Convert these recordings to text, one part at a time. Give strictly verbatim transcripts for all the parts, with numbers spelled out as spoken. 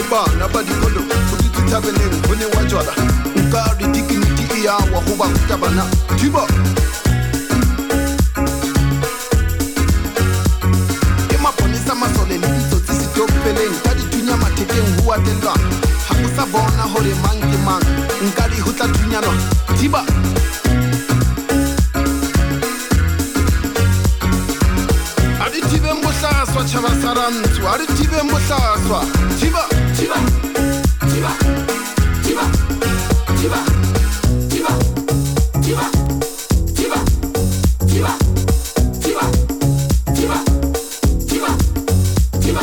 bana ba dikolo go di thabeleng go ne wa jwala nka re dignity ya wa go ba ruta bana thiba ke maponisa masole le ditsotsi setopeleng ka ditunya mathekeng ho atelwa ha o sa bona hore mang ke mang nka di ho tla thunyana thiba Bohlaswa chaba sarantswa a re thibeng bohlaswa thiba thiba thiba thiba thiba thiba thiba thiba thiba thiba thiba thiba thiba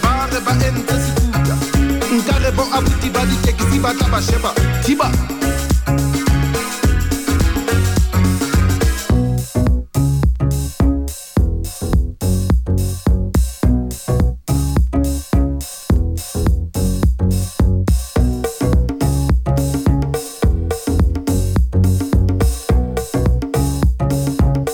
Nkare bo abuti ba di tekisi ba tla ba sheba thiba